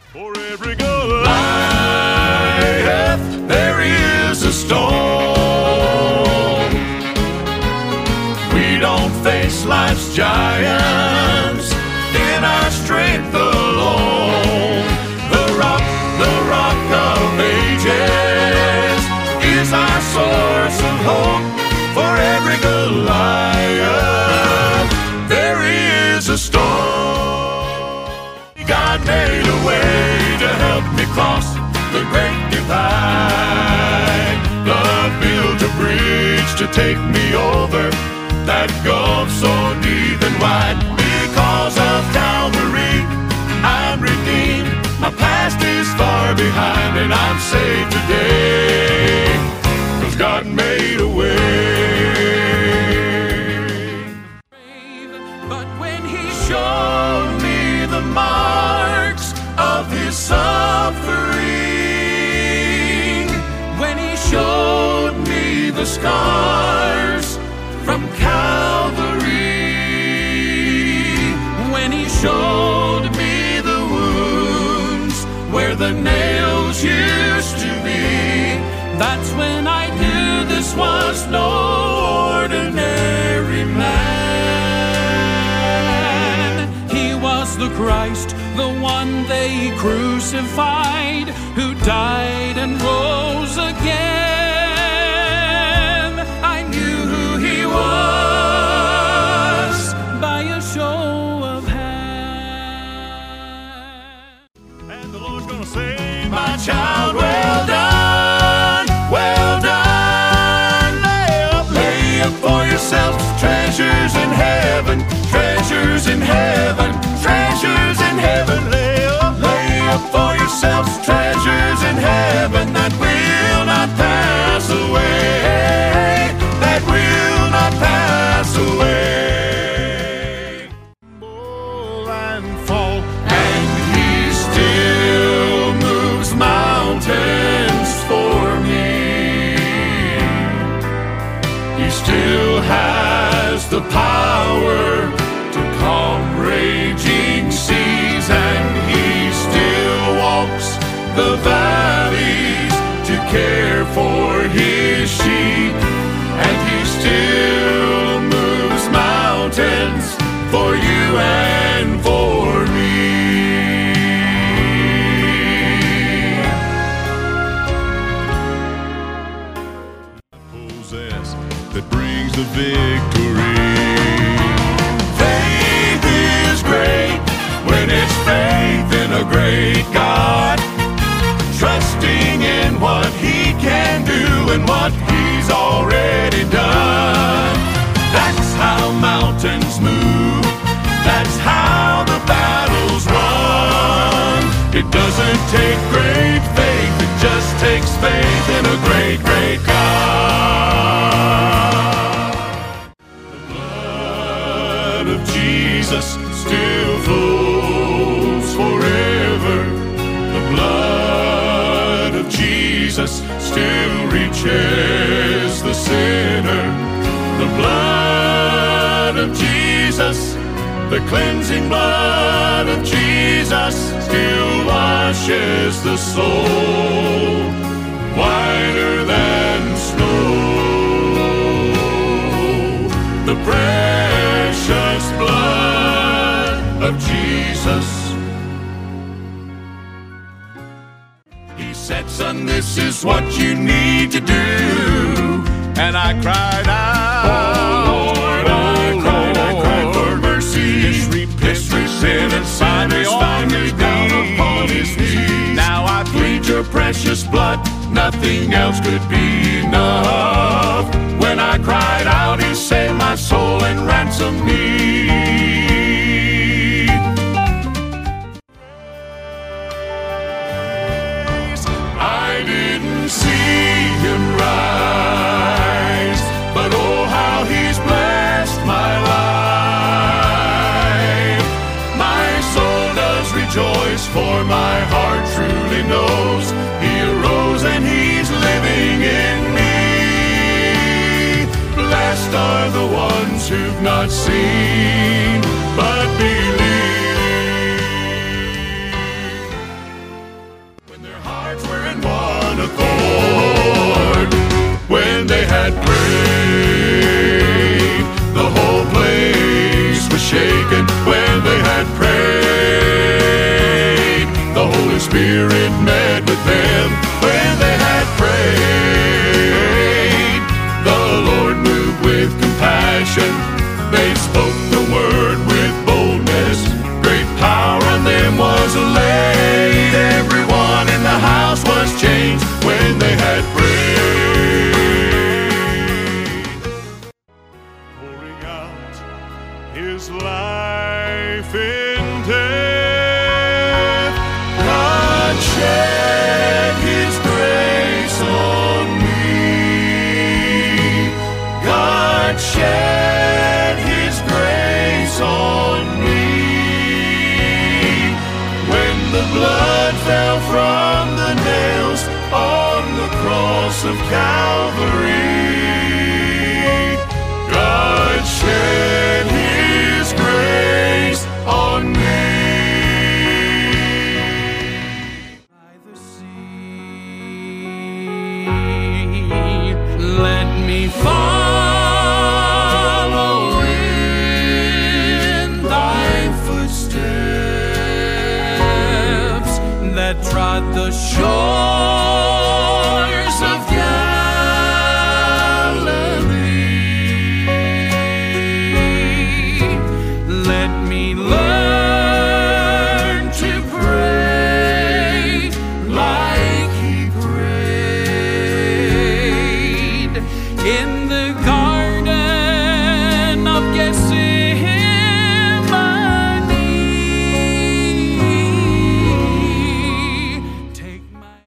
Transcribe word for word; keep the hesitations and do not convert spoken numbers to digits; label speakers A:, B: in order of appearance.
A: For every Goliath, there is a stone. We don't face life's giants in our strength alone. The rock, the rock of ages is our source of hope. For every Goliath, there is a stone. God made a way to help me cross the great divide. Love built a bridge to take me over that gulf so deep and wide. Because of Calvary, I'm redeemed. My past is far behind, and I'm saved today, 'cause God made a way. But when He showed me the marks of His suffering, when He showed me the scars from Calvary, when He showed me the wounds where the nails used to be, that's when I knew this was no ordinary man. He was the Christ, the one they crucified, who died and rose again. I knew who He was by a show of hands. And the Lord's gonna say, my child, well done, well done. Lay up, lay up for yourself treasures in heaven, treasures in heaven, treasures in heaven. Lay up, lay up for yourselves treasures in heaven that will not pass away, that will not pass away. And fall, and He still moves mountains for me. He still has the power to calm raging seas, and He still walks the valleys to care for His sheep, and He still moves mountains for you and for me. Possess that brings the victory. Faith is great when it's faith in a great God, trusting in what He can do and what He's already done. That's how mountains move. That's how the battle's won. It doesn't take great faith, it just takes faith in a great, great God. The blood of Jesus still flows forever. The blood of Jesus still reaches the sinner. The blood of Jesus, the cleansing blood of Jesus, still washes the soul whiter than snow. The precious blood of Jesus. He said, son, this is what you need to do. And I cried out, oh Lord, I cried, I cried for mercy. His repentance satisfied me down upon His knees. Now I plead your precious blood, nothing else could be enough. When I cried out, He saved my soul and ransomed me. I didn't see Him rise, but oh how He's blessed my life. My soul does rejoice, for my heart truly knows He arose and He's living in me. Blessed are the ones who've not seen but believe. the Spirit met with them when they had prayed. The Lord moved with compassion. They spoke the word with boldness. Great power on them was laid. Everyone in the house was changed when they had prayed. Pouring out His life in death, God shed His grace on me. God shed His grace on me. When the blood fell from the nails on the cross of Calvary, God shed His grace on me. By the sea, let me follow in Thy footsteps that trod the shore